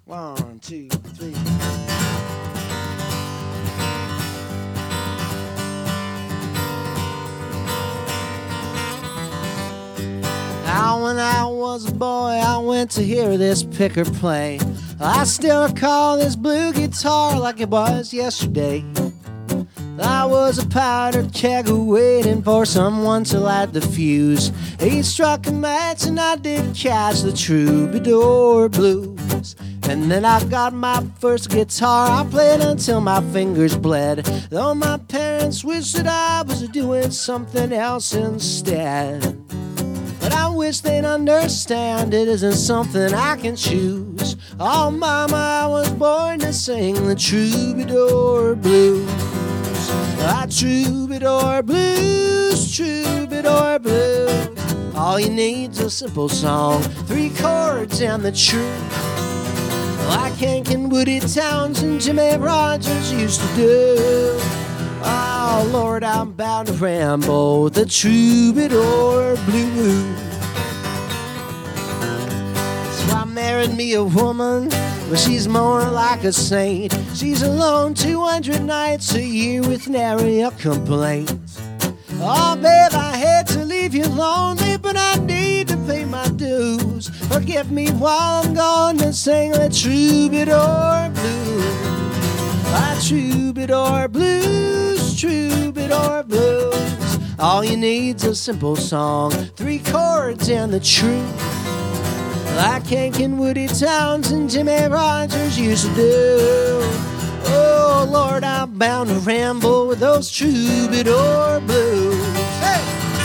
1, 2, 3. Now when I was a boy, I went to hear this picker play. I still recall this blue guitar like it was yesterday. I was a powdered keg waiting for someone to light the fuse. He struck a match and I did catch the troubadour blues. And then I got my first guitar, I played until my fingers bled. Though my parents wished that I was doing something else instead. But I wish they'd understand it isn't something I can choose. Oh mama, I was born to sing the troubadour blues. Troubadour blues, troubadour blues. All you need's a simple song, 3 chords and the truth. Like Hank and Woody Townsend, Jimmy Rogers used to do. Oh Lord, I'm bound to ramble with the troubadour blues. So I married me a woman, but she's more like a saint. She's alone 200 nights a year with nary a complaint. Oh babe, I hate to leave you lonely, but I need to pay my dues. Forgive me while I'm gone and sing the troubadour blues. Troubadour blues, troubadour blues. All you need's a simple song, 3 chords and the truth. Like Hank and Woody Townsend, Jimmy Rogers used to do. Oh Lord, I'm bound to ramble with those troubadour blues. Hey!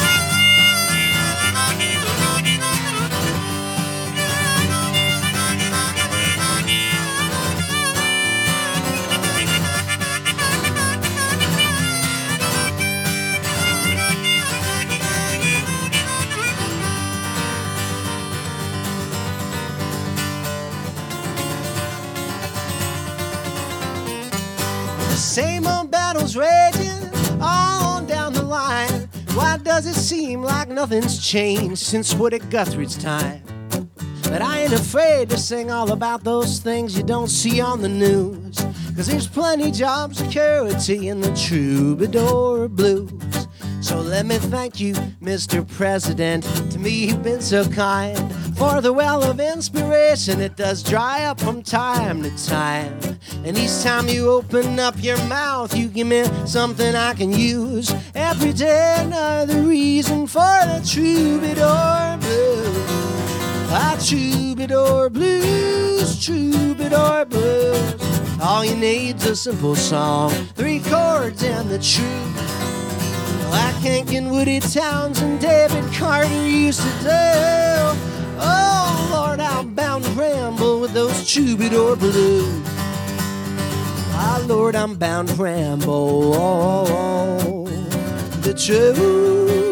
Same old battles raging all down the line. Why does it seem like nothing's changed since Woody Guthrie's time? But I ain't afraid to sing all about those things you don't see on the news. 'Cause there's plenty job security in the troubadour blues. So let me thank you, Mr. President. To me you've been so kind. For the well of inspiration, it does dry up from time to time. And each time you open up your mouth, you give me something I can use. Every day another reason for the troubadour blues. Troubadour blues, troubadour blues. All you need's a simple song, 3 chords and the truth. Like Hank and Woody Townsend, David Carter used to do. Oh Lord, I'm bound to ramble with those troubadour blues. Ah Lord, I'm bound to ramble. The truth.